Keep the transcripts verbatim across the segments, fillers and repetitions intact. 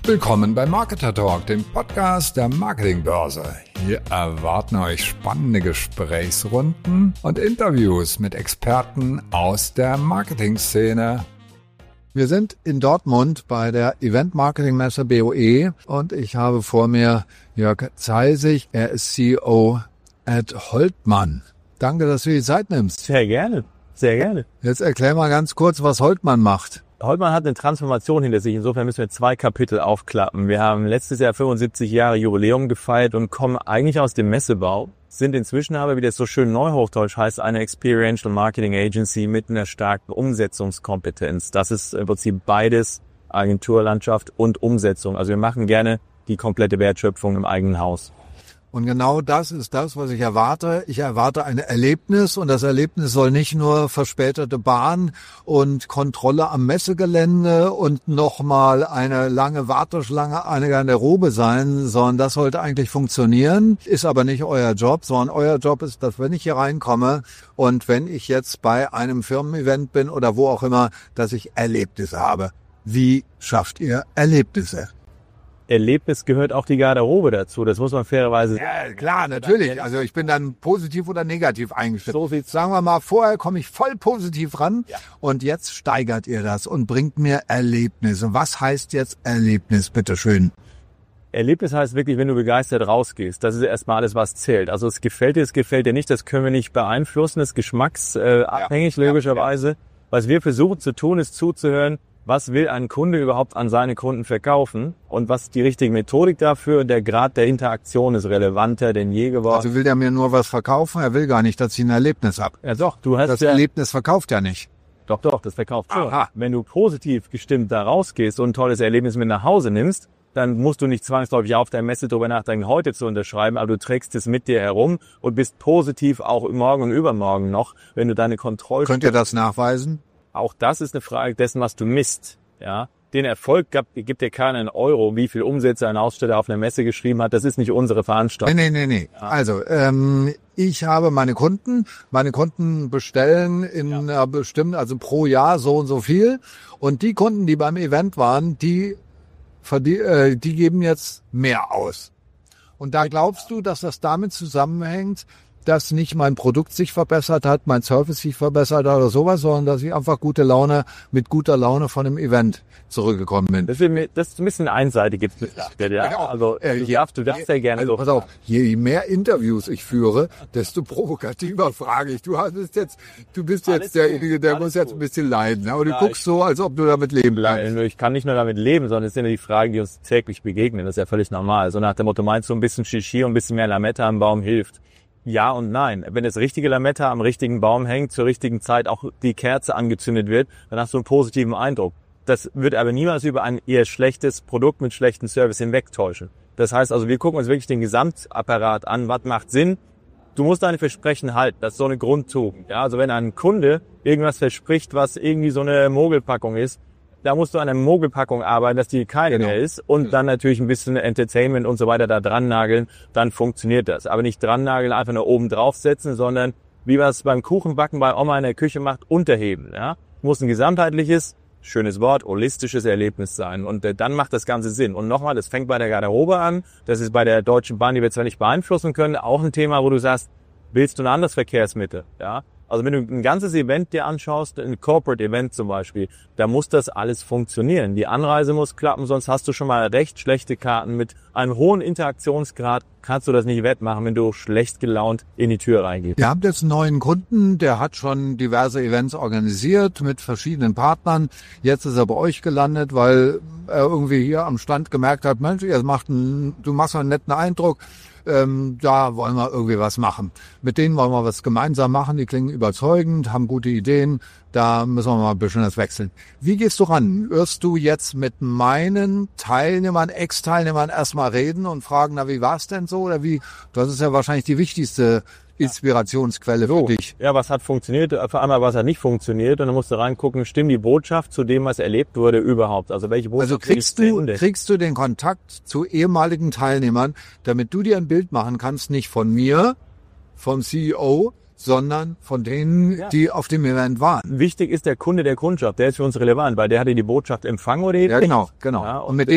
Willkommen bei Marketer Talk, dem Podcast der Marketingbörse. Hier erwarten euch spannende Gesprächsrunden und Interviews mit Experten aus der Marketingszene. Wir sind in Dortmund bei der Event-Marketing-Messe B O E und ich habe vor mir Jörg Zeisig, er ist C E O at Holtmann. Danke, dass du die Zeit nimmst. Sehr gerne, sehr gerne. Jetzt erklär mal ganz kurz, was Holtmann macht. Holtmann hat eine Transformation hinter sich. Insofern müssen wir zwei Kapitel aufklappen. Wir haben letztes Jahr fünfundsiebzig Jahre Jubiläum gefeiert und kommen eigentlich aus dem Messebau. Sind inzwischen aber, wie das so schön neuhochdeutsch heißt, eine Experiential Marketing Agency mit einer starken Umsetzungskompetenz. Das ist im Prinzip beides, Agenturlandschaft und Umsetzung. Also wir machen gerne die komplette Wertschöpfung im eigenen Haus. Und genau das ist das, was ich erwarte. Ich erwarte ein Erlebnis und das Erlebnis soll nicht nur verspätete Bahn und Kontrolle am Messegelände und nochmal eine lange Warteschlange an der Garderobe sein, sondern das sollte eigentlich funktionieren. Ist aber nicht euer Job, sondern euer Job ist, dass wenn ich hier reinkomme und wenn ich jetzt bei einem Firmen-Event bin oder wo auch immer, dass ich Erlebnisse habe. Wie schafft ihr Erlebnisse? Erlebnis gehört auch die Garderobe dazu. Das muss man fairerweise sagen. Ja, klar, natürlich. Also ich bin dann positiv oder negativ eingestellt. So sieht's. Sagen wir mal, vorher komme ich voll positiv ran ja. Und jetzt steigert ihr das und bringt mir Erlebnisse. Was heißt jetzt Erlebnis, bitteschön? Erlebnis heißt wirklich, wenn du begeistert rausgehst. Das ist erstmal alles, was zählt. Also es gefällt dir, es gefällt dir nicht, das können wir nicht beeinflussen. Das ist geschmacksabhängig, äh, ja, logischerweise. Ja, ja. Was wir versuchen zu tun, ist zuzuhören, was will ein Kunde überhaupt an seine Kunden verkaufen und was ist die richtige Methodik dafür? Der Grad der Interaktion ist relevanter denn je geworden. Also will der mir nur was verkaufen? Er will gar nicht, dass ich ein Erlebnis habe. Ja doch, du hast das ja, Erlebnis verkauft ja nicht. Doch, doch, das verkauft schon. Aha. Wenn du positiv gestimmt da rausgehst und ein tolles Erlebnis mit nach Hause nimmst, dann musst du nicht zwangsläufig auf der Messe darüber nachdenken, heute zu unterschreiben, aber du trägst es mit dir herum und bist positiv auch morgen und übermorgen noch, wenn du deine Kontrolle... Könnt ihr das nachweisen? Auch das ist eine Frage dessen, was du misst. Ja, den Erfolg gibt, gibt dir keinen Euro, wie viel Umsätze ein Aussteller auf einer Messe geschrieben hat. Das ist nicht unsere Veranstaltung. Nee, nee, nee, nee. Ja. Also, ähm, ich habe meine Kunden. Meine Kunden bestellen in ja. einer bestimmten, also pro Jahr so und so viel. Und die Kunden, die beim Event waren, die, verdien, äh, die geben jetzt mehr aus. Und da glaubst du, dass das damit zusammenhängt, dass nicht mein Produkt sich verbessert hat, mein Service sich verbessert hat oder sowas, sondern dass ich einfach gute Laune, mit guter Laune von dem Event zurückgekommen bin. Das ist, das ist ein bisschen einseitig jetzt. Ja, ja. Also äh, du, je, darfst, du darfst je, ja gerne also, so. Pass auf, je mehr Interviews ich führe, desto provokativer frage ich. Du bist jetzt, du bist jetzt derjenige, der muss jetzt ein bisschen leiden. Aber du ja, guckst so, als ob du damit leben kannst. Ich kann nicht nur damit leben, sondern es sind ja die Fragen, die uns täglich begegnen. Das ist ja völlig normal. So nach dem Motto, meinst du, ein bisschen Shishi und ein bisschen mehr Lametta am Baum hilft? Ja und nein. Wenn das richtige Lametta am richtigen Baum hängt, zur richtigen Zeit auch die Kerze angezündet wird, dann hast du einen positiven Eindruck. Das wird aber niemals über ein eher schlechtes Produkt mit schlechtem Service hinwegtäuschen. Das heißt also, wir gucken uns wirklich den Gesamtapparat an, was macht Sinn. Du musst deine Versprechen halten, das ist so eine Grundtugend. Ja, also wenn ein Kunde irgendwas verspricht, was irgendwie so eine Mogelpackung ist, da musst du an einer Mogelpackung arbeiten, dass die keine genau. mehr ist und dann natürlich ein bisschen Entertainment und so weiter da dran nageln, dann funktioniert das. Aber nicht dran nageln, einfach nur oben draufsetzen, sondern wie man es beim Kuchenbacken bei Oma in der Küche macht, unterheben. Ja? Muss ein gesamtheitliches, schönes Wort, holistisches Erlebnis sein und äh, dann macht das Ganze Sinn. Und nochmal, das fängt bei der Garderobe an, das ist bei der Deutschen Bahn, die wir zwar nicht beeinflussen können, auch ein Thema, wo du sagst, willst du ein anderes Verkehrsmittel? Ja? Also wenn du ein ganzes Event dir anschaust, ein Corporate Event zum Beispiel, da muss das alles funktionieren. Die Anreise muss klappen, sonst hast du schon mal recht schlechte Karten. Mit einem hohen Interaktionsgrad kannst du das nicht wettmachen, wenn du schlecht gelaunt in die Tür reingehst. Ihr habt jetzt einen neuen Kunden, der hat schon diverse Events organisiert mit verschiedenen Partnern. Jetzt ist er bei euch gelandet, weil er irgendwie hier am Stand gemerkt hat, Mensch, ihr macht einen, du machst einen netten Eindruck. Ähm, da wollen wir irgendwie was machen. Mit denen wollen wir was gemeinsam machen. Die klingen überzeugend, haben gute Ideen. Da müssen wir mal ein bisschen das wechseln. Wie gehst du ran? Wirst du jetzt mit meinen Teilnehmern, Ex-Teilnehmern erstmal reden und fragen, na, wie war's denn so? Oder wie? Das ist ja wahrscheinlich die wichtigste Inspirationsquelle so, für dich. Ja, was hat funktioniert, vor allem was hat nicht funktioniert und dann musst du reingucken, stimmt die Botschaft zu dem, was erlebt wurde überhaupt? Also welche Botschaft? Also kriegst du, kriegst du den Kontakt zu ehemaligen Teilnehmern, damit du dir ein Bild machen kannst, nicht von mir, vom C E O, sondern von denen, ja. die auf dem Event waren. Wichtig ist der Kunde der Kundschaft, der ist für uns relevant, weil der hatte die Botschaft empfangen oder eben Ja, genau, genau. Ja, und, und mit dem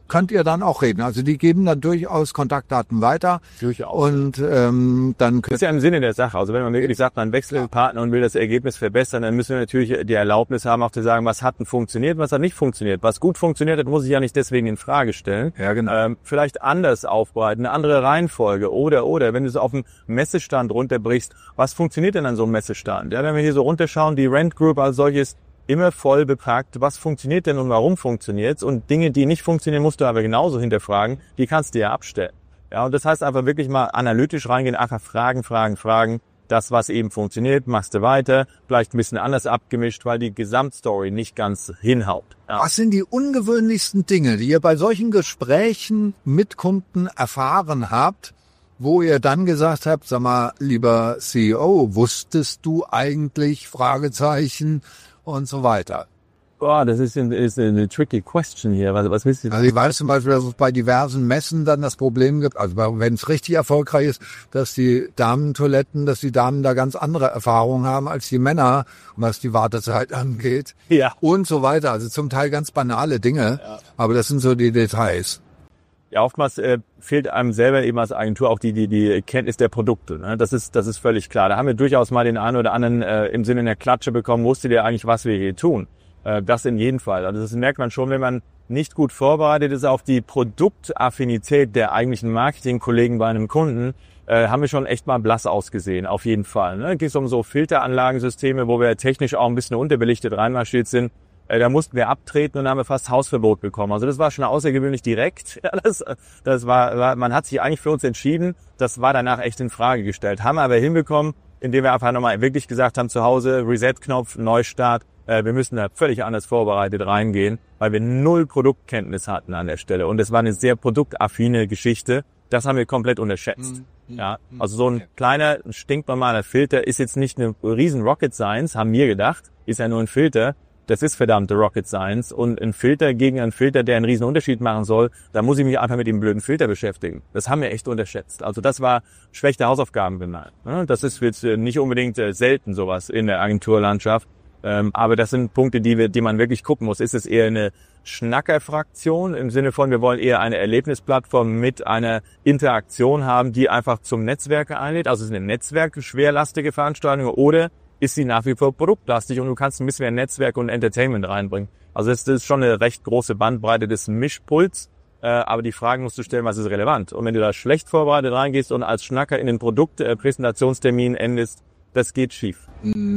könnt ihr dann auch reden. Also die geben dann durchaus Kontaktdaten weiter. Durchaus. Und ähm, dann Das ist ja im Sinne der Sache. Also wenn man wirklich sagt, man wechselt den Partner und will das Ergebnis verbessern, dann müssen wir natürlich die Erlaubnis haben, auch zu sagen, was hat denn funktioniert, was hat nicht funktioniert. Was gut funktioniert hat, muss ich ja nicht deswegen in Frage stellen. Ja, genau. Ähm, vielleicht anders aufbereiten, eine andere Reihenfolge oder, oder, wenn du es auf den Messestand runterbrichst, was funktioniert denn an so einem Messestand? Ja, wenn wir hier so runterschauen, die Rent Group als solches immer voll bepackt, was funktioniert denn und warum funktioniert's? Und Dinge, die nicht funktionieren, musst du aber genauso hinterfragen, die kannst du ja abstellen. Ja, und das heißt einfach wirklich mal analytisch reingehen, einfach fragen, fragen, fragen. Das, was eben funktioniert, machst du weiter, vielleicht ein bisschen anders abgemischt, weil die Gesamtstory nicht ganz hinhaut. Ja. Was sind die ungewöhnlichsten Dinge, die ihr bei solchen Gesprächen mit Kunden erfahren habt, wo ihr dann gesagt habt, sag mal, lieber C E O, wusstest du eigentlich, Fragezeichen und so weiter? Boah, das ist eine, ist eine tricky question hier. Was, was willst du? Also ich weiß zum Beispiel, dass es bei diversen Messen dann das Problem gibt, also wenn es richtig erfolgreich ist, dass die Damentoiletten, dass die Damen da ganz andere Erfahrungen haben als die Männer, was die Wartezeit angeht. Ja. Und so weiter. Also zum Teil ganz banale Dinge, ja. Aber das sind so die Details. Ja, oftmals äh, fehlt einem selber eben als Agentur auch die die die Kenntnis der Produkte. Ne? Das ist das ist völlig klar. Da haben wir durchaus mal den einen oder anderen äh, im Sinne der Klatsche bekommen. Wusstet ihr eigentlich, was wir hier tun? Äh, das in jedem Fall. Also das merkt man schon, wenn man nicht gut vorbereitet ist auf die Produktaffinität der eigentlichen Marketingkollegen bei einem Kunden, äh, haben wir schon echt mal blass ausgesehen. Auf jeden Fall. Ne? Da geht es um so Filteranlagensysteme, wo wir technisch auch ein bisschen unterbelichtet reinmarschiert sind. Da mussten wir abtreten und dann haben wir fast Hausverbot bekommen. Also das war schon außergewöhnlich direkt. Ja, das, das war, war, man hat sich eigentlich für uns entschieden. Das war danach echt in Frage gestellt. Haben wir aber hinbekommen, indem wir einfach nochmal wirklich gesagt haben, zu Hause, Reset-Knopf, Neustart. Äh, wir müssen da völlig anders vorbereitet reingehen, weil wir null Produktkenntnis hatten an der Stelle. Und es war eine sehr produktaffine Geschichte. Das haben wir komplett unterschätzt. Mhm. Ja, also so ein kleiner, stinknormaler Filter ist jetzt nicht eine riesen Rocket Science, haben wir gedacht. Ist ja nur ein Filter. Das ist verdammte Rocket Science und ein Filter gegen einen Filter, der einen riesen Unterschied machen soll, da muss ich mich einfach mit dem blöden Filter beschäftigen. Das haben wir echt unterschätzt. Also das war schlechte Hausaufgaben genannt. Das ist jetzt nicht unbedingt selten sowas in der Agenturlandschaft, aber das sind Punkte, die wir, die man wirklich gucken muss. Ist es eher eine Schnackerfraktion im Sinne von, wir wollen eher eine Erlebnisplattform mit einer Interaktion haben, die einfach zum Netzwerk einlädt, also es ist eine netzwerkschwerlastige Veranstaltung, oder ist sie nach wie vor produktlastig und du kannst ein bisschen mehr Netzwerk und Entertainment reinbringen. Also das ist schon eine recht große Bandbreite des Mischpuls, äh, aber die Fragen musst du stellen, was ist relevant. Und wenn du da schlecht vorbereitet reingehst und als Schnacker in den Produktpräsentationstermin endest, das geht schief.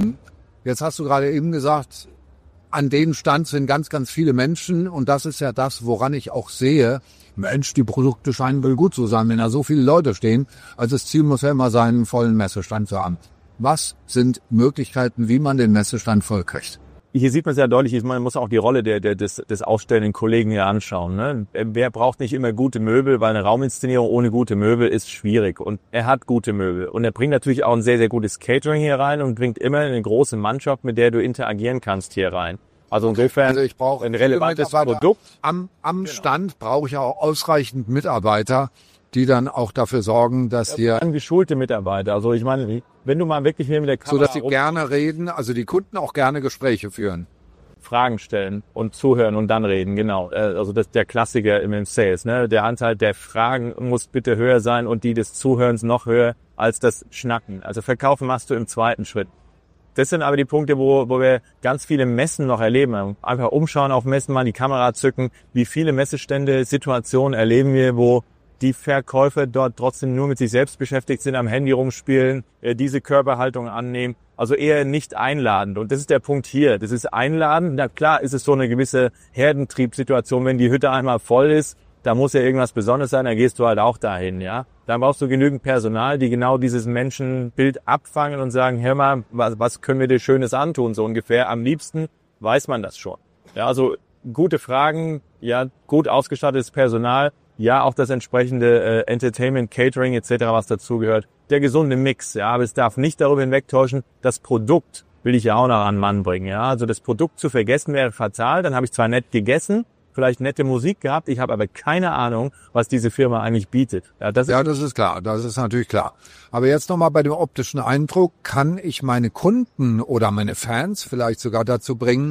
Jetzt hast du gerade eben gesagt, an dem Stand sind ganz, ganz viele Menschen und das ist ja das, woran ich auch sehe, Mensch, die Produkte scheinen wohl gut zu sein, wenn da so viele Leute stehen. Also das Ziel muss ja immer sein, einen vollen Messestand zu haben. Was sind Möglichkeiten, wie man den Messestand voll kriegt? Hier sieht man sehr deutlich, man muss auch die Rolle der, der, des, des ausstellenden Kollegen hier anschauen. Ne? Wer braucht nicht immer gute Möbel, weil eine Rauminszenierung ohne gute Möbel ist schwierig. Und er hat gute Möbel. Und er bringt natürlich auch ein sehr, sehr gutes Catering hier rein und bringt immer eine große Mannschaft, mit der du interagieren kannst, hier rein. Also insofern also ich brauche ein relevantes Produkt. Am, am genau. Stand brauche ich auch ausreichend Mitarbeiter, die dann auch dafür sorgen, dass hier... Ja, geschulte Mitarbeiter. Also ich meine, wenn du mal wirklich hier mit der Kamera... So, dass sie gerne reden, also die Kunden auch gerne Gespräche führen. Fragen stellen und zuhören und dann reden, genau. Also das ist der Klassiker im Sales. Ne? Der Anteil der Fragen muss bitte höher sein und die des Zuhörens noch höher als das Schnacken. Also Verkaufen machst du im zweiten Schritt. Das sind aber die Punkte, wo, wo wir ganz viele Messen noch erleben. Einfach umschauen auf Messen, mal die Kamera zücken. Wie viele Messestände, Situationen erleben wir, wo die Verkäufer dort trotzdem nur mit sich selbst beschäftigt sind, am Handy rumspielen, diese Körperhaltung annehmen. Also eher nicht einladend. Und das ist der Punkt hier. Das ist einladend. Na klar ist es so eine gewisse Herdentriebssituation, wenn die Hütte einmal voll ist, da muss ja irgendwas Besonderes sein, dann gehst du halt auch dahin, ja. Dann brauchst du genügend Personal, die genau dieses Menschenbild abfangen und sagen, hör mal, was, was können wir dir Schönes antun, so ungefähr. Am liebsten weiß man das schon. Ja, also gute Fragen, ja, gut ausgestattetes Personal, ja, auch das entsprechende äh, Entertainment, Catering et cetera, was dazugehört. Der gesunde Mix, ja, aber es darf nicht darüber hinwegtäuschen, das Produkt will ich ja auch noch an den Mann bringen, ja. Also das Produkt zu vergessen wäre fatal, dann habe ich zwar nett gegessen, vielleicht nette Musik gehabt, ich habe aber keine Ahnung, was diese Firma eigentlich bietet. Ja, das ist, ja, das ist klar, das ist natürlich klar. Aber jetzt nochmal bei dem optischen Eindruck, kann ich meine Kunden oder meine Fans vielleicht sogar dazu bringen,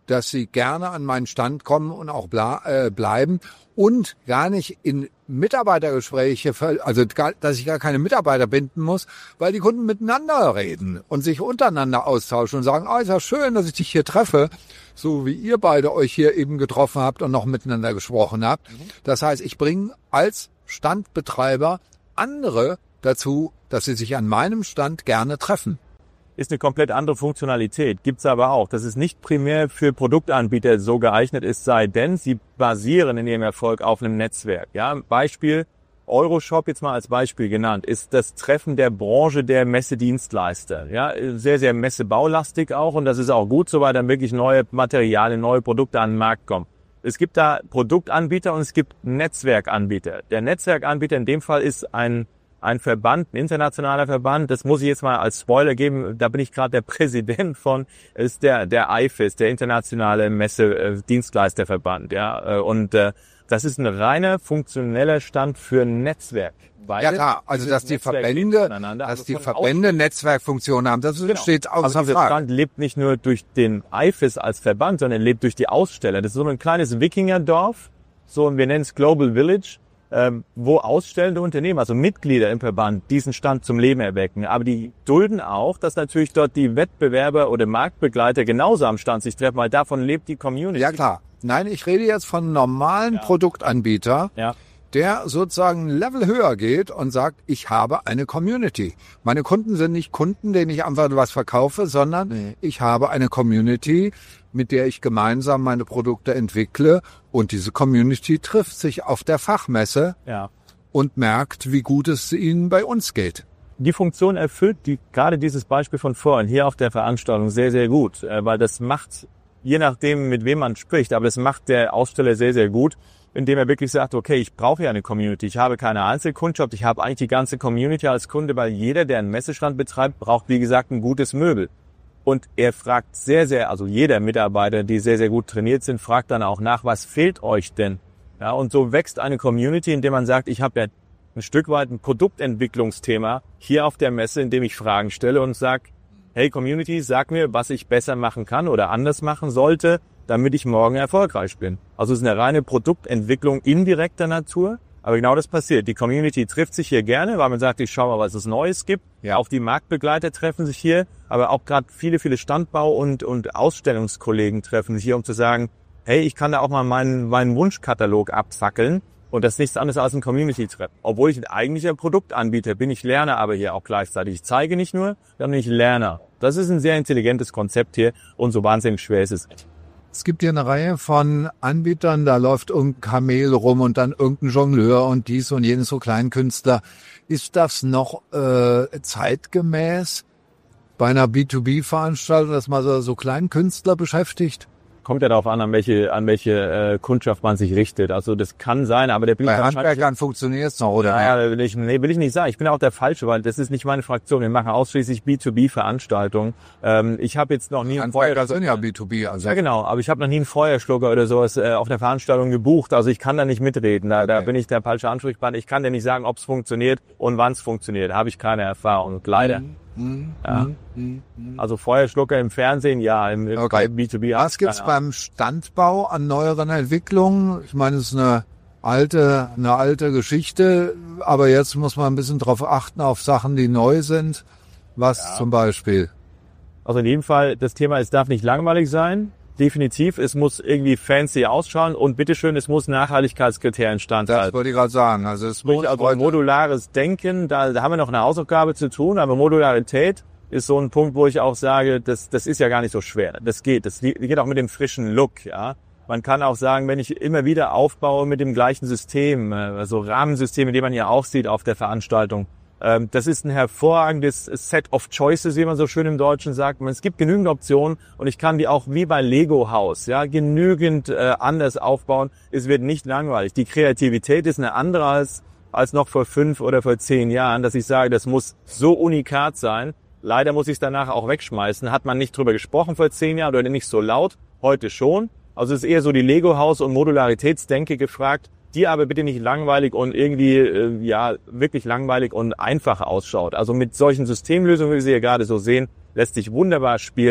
dass sie gerne an meinen Stand kommen und auch ble äh, bleiben und gar nicht in Mitarbeitergespräche, also gar, dass ich gar keine Mitarbeiter binden muss, weil die Kunden miteinander reden und sich untereinander austauschen und sagen, ah, ist ja schön, dass ich dich hier treffe, so wie ihr beide euch hier eben getroffen habt und noch miteinander gesprochen habt. Das heißt, ich bringe als Standbetreiber andere dazu, dass sie sich an meinem Stand gerne treffen. Ist eine komplett andere Funktionalität, gibt's aber auch. Dass es nicht primär für Produktanbieter so geeignet ist, sei denn, sie basieren in ihrem Erfolg auf einem Netzwerk. Ja, Beispiel, Euroshop jetzt mal als Beispiel genannt, ist das Treffen der Branche der Messedienstleister. Ja, sehr, sehr messebaulastig auch und das ist auch gut, so weil dann wirklich neue Materialien, neue Produkte an den Markt kommen. Es gibt da Produktanbieter und es gibt Netzwerkanbieter. Der Netzwerkanbieter in dem Fall ist ein ein Verband, ein internationaler Verband, das muss ich jetzt mal als Spoiler geben, da bin ich gerade der Präsident von, ist der der I F E S, der internationale Messe-Dienstleisterverband, ja, und äh, das ist ein reiner funktioneller Stand für Netzwerk. Ja klar, also dass die Verbände, dass die Verbände Netzwerkfunktionen haben, das genau. steht außer also dieser Frage. Stand lebt nicht nur durch den I F E S als Verband, sondern lebt durch die Aussteller. Das ist so ein kleines Wikingerdorf, so, und wir nennen es Global Village, ähm, wo ausstellende Unternehmen, also Mitglieder im Verband, diesen Stand zum Leben erwecken. Aber die dulden auch, dass natürlich dort die Wettbewerber oder Marktbegleiter genauso am Stand sich treffen, weil davon lebt die Community. Ja klar. Nein, ich rede jetzt von normalen ja. Produktanbieter, ja. der sozusagen ein Level höher geht und sagt, ich habe eine Community. Meine Kunden sind nicht Kunden, denen ich einfach was verkaufe, sondern nee. ich habe eine Community, mit der ich gemeinsam meine Produkte entwickle. Und diese Community trifft sich auf der Fachmesse ja. und merkt, wie gut es ihnen bei uns geht. Die Funktion erfüllt die, gerade dieses Beispiel von vorhin hier auf der Veranstaltung sehr, sehr gut, weil das macht, je nachdem, mit wem man spricht, aber das macht der Aussteller sehr, sehr gut, indem er wirklich sagt, okay, ich brauche ja eine Community, ich habe keine Einzelkundschaft, ich habe eigentlich die ganze Community als Kunde, weil jeder, der einen Messestand betreibt, braucht, wie gesagt, ein gutes Möbel. Und er fragt sehr, sehr, also jeder Mitarbeiter, die sehr, sehr gut trainiert sind, fragt dann auch nach, was fehlt euch denn? Ja, und so wächst eine Community, indem man sagt, ich habe ja ein Stück weit ein Produktentwicklungsthema hier auf der Messe, indem ich Fragen stelle und sage, hey Community, sag mir, was ich besser machen kann oder anders machen sollte, damit ich morgen erfolgreich bin. Also es ist eine reine Produktentwicklung indirekter Natur, aber genau das passiert. Die Community trifft sich hier gerne, weil man sagt, ich schau mal, was es Neues gibt. Ja. Auch die Marktbegleiter treffen sich hier, aber auch gerade viele, viele Standbau- und, und Ausstellungskollegen treffen sich hier, um zu sagen, hey, ich kann da auch mal meinen, meinen Wunschkatalog abfackeln. Und das ist nichts anderes als ein Community-Treffen. Obwohl ich ein eigentlicher Produktanbieter bin, ich lerne aber hier auch gleichzeitig. Ich zeige nicht nur, sondern ich lerne. Das ist ein sehr intelligentes Konzept hier und so wahnsinnig schwer ist es. Es gibt hier eine Reihe von Anbietern, da läuft irgendein Kamel rum und dann irgendein Jongleur und dies und jenes, so Kleinkünstler. Ist das noch äh, zeitgemäß bei einer B zwei B-Veranstaltung, dass man so, so Kleinkünstler beschäftigt? Kommt ja darauf an, an welche, an welche äh, Kundschaft man sich richtet. Also das kann sein, aber der bin Bei Handwerkern funktioniert es noch, oder? Naja, will ich, nee, will ich nicht sagen. Ich bin auch der Falsche, weil das ist nicht meine Fraktion. Wir machen ausschließlich B zwei B-Veranstaltungen. Ähm, ich habe jetzt noch nie einen Handwerker sind ja B zwei B, also. Ja genau, aber ich habe noch nie einen Feuerschlucker oder sowas äh, auf der Veranstaltung gebucht. Also ich kann da nicht mitreden. Da, okay. da bin ich der falsche Ansprechpartner. Ich kann dir nicht sagen, ob es funktioniert und wann es funktioniert. Da habe ich keine Erfahrung, leider. Mhm. Ja. Also Feuerschlucker im Fernsehen, ja, im, im okay. B zwei B. Was gibt's beim Standbau an neueren Entwicklungen? Ich meine, es ist eine alte, eine alte Geschichte, aber jetzt muss man ein bisschen drauf achten, auf Sachen, die neu sind. Was ja. zum Beispiel? Also in jedem Fall, das Thema, es darf nicht langweilig sein. Definitiv, es muss irgendwie fancy ausschauen und bitteschön, es muss Nachhaltigkeitskriterien standhalten. Das wollte ich gerade sagen. Also es muss also ein modulares Denken, da, da haben wir noch eine Hausaufgabe zu tun, aber Modularität ist so ein Punkt, wo ich auch sage, das, das ist ja gar nicht so schwer. Das geht, das geht auch mit dem frischen Look, ja. Man kann auch sagen, wenn ich immer wieder aufbaue mit dem gleichen System, also Rahmensysteme, die man hier auch sieht auf der Veranstaltung, das ist ein hervorragendes Set of Choices, wie man so schön im Deutschen sagt. Es gibt genügend Optionen und ich kann die auch wie bei Lego Haus, ja, genügend äh, anders aufbauen. Es wird nicht langweilig. Die Kreativität ist eine andere als, als noch vor fünf oder vor zehn Jahren, dass ich sage, das muss so unikat sein. Leider muss ich es danach auch wegschmeißen. Hat man nicht drüber gesprochen vor zehn Jahren oder nicht so laut? Heute schon. Also es ist eher so die Lego Haus und Modularitätsdenke gefragt, die aber bitte nicht langweilig und irgendwie, äh, ja, wirklich langweilig und einfach ausschaut. Also mit solchen Systemlösungen, wie Sie hier gerade so sehen, lässt sich wunderbar spielen.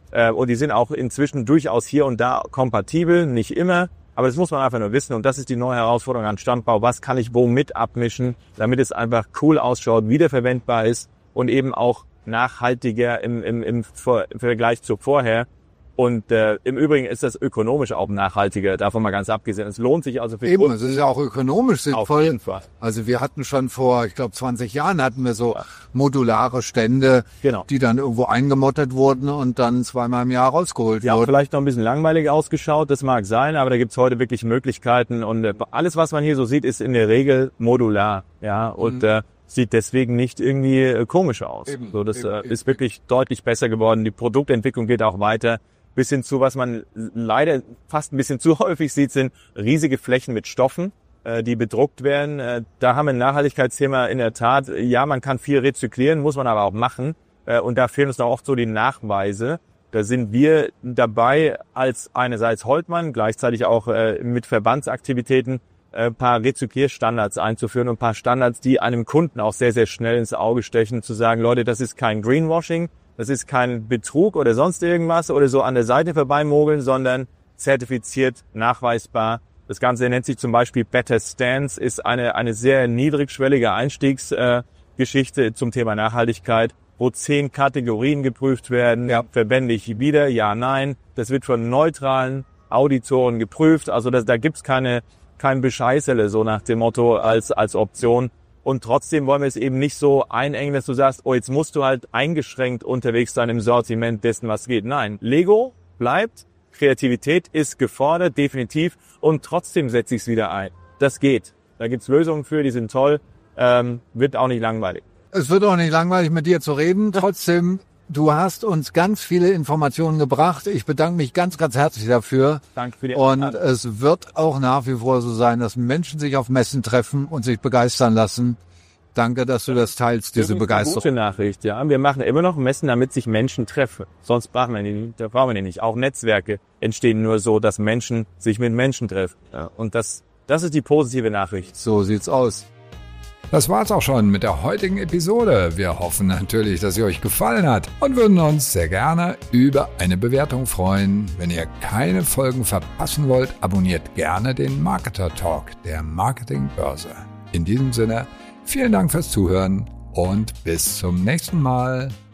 Äh, und die sind auch inzwischen durchaus hier und da kompatibel, nicht immer. Aber das muss man einfach nur wissen. Und das ist die neue Herausforderung an Standbau. Was kann ich womit abmischen, damit es einfach cool ausschaut, wiederverwendbar ist und eben auch nachhaltiger im, im, im, im Vergleich zu vorher. Und äh, im Übrigen ist das ökonomisch auch nachhaltiger, davon mal ganz abgesehen. Es lohnt sich also für Eben, es ist ja auch ökonomisch sinnvoll. Auf jeden Fall. Also wir hatten schon vor, ich glaube zwanzig Jahren hatten wir so modulare Stände, genau. die dann irgendwo eingemottet wurden und dann zweimal im Jahr rausgeholt ja, wurden. Ja, vielleicht noch ein bisschen langweilig ausgeschaut, das mag sein, aber da gibt's heute wirklich Möglichkeiten. Und äh, alles, was man hier so sieht, ist in der Regel modular. Ja, und mhm. äh, sieht deswegen nicht irgendwie äh, komisch aus. Eben, so, das eben, äh, ist eben. wirklich deutlich besser geworden. Die Produktentwicklung geht auch weiter. Bis hin zu, was man leider fast ein bisschen zu häufig sieht, sind riesige Flächen mit Stoffen, äh, die bedruckt werden. Äh, da haben wir ein Nachhaltigkeitsthema in der Tat. Ja, man kann viel rezyklieren, muss man aber auch machen. Äh, und da fehlen uns auch oft so die Nachweise. Da sind wir dabei, als einerseits Holtmann, gleichzeitig auch äh, mit Verbandsaktivitäten, ein paar Rezyklierstandards einzuführen und ein paar Standards, die einem Kunden auch sehr, sehr schnell ins Auge stechen, zu sagen, Leute, das ist kein Greenwashing, das ist kein Betrug oder sonst irgendwas oder so an der Seite vorbeimogeln, sondern zertifiziert, nachweisbar. Das Ganze nennt sich zum Beispiel Better Stance, ist eine eine sehr niedrigschwellige Einstiegsgeschichte äh, zum Thema Nachhaltigkeit, wo zehn Kategorien geprüft werden. Ja. Verbände ich wieder? Ja, nein. Das wird von neutralen Auditoren geprüft. Also das, da gibt's keine kein Bescheißele, so nach dem Motto als als Option. Und trotzdem wollen wir es eben nicht so einengen, dass du sagst, oh, jetzt musst du halt eingeschränkt unterwegs sein im Sortiment dessen, was geht. Nein, Lego bleibt, Kreativität ist gefordert, definitiv. Und trotzdem setze ich es wieder ein. Das geht. Da gibt's Lösungen für, die sind toll. Ähm, wird auch nicht langweilig. Es wird auch nicht langweilig, mit dir zu reden. Trotzdem, du hast uns ganz viele Informationen gebracht. Ich bedanke mich ganz, ganz herzlich dafür. Danke für die Und es wird auch nach wie vor so sein, dass Menschen sich auf Messen treffen und sich begeistern lassen. Danke, dass du das teilst, diese Begeisterung. Gute Nachricht, ja. Wir machen immer noch Messen, damit sich Menschen treffen. Sonst brauchen wir die, da brauchen wir die nicht. Auch Netzwerke entstehen nur so, dass Menschen sich mit Menschen treffen. Ja. Und das, das ist die positive Nachricht. So sieht's aus. Das war's auch schon mit der heutigen Episode. Wir hoffen natürlich, dass sie euch gefallen hat und würden uns sehr gerne über eine Bewertung freuen. Wenn ihr keine Folgen verpassen wollt, abonniert gerne den Marketer Talk der Marketingbörse. In diesem Sinne, vielen Dank fürs Zuhören und bis zum nächsten Mal.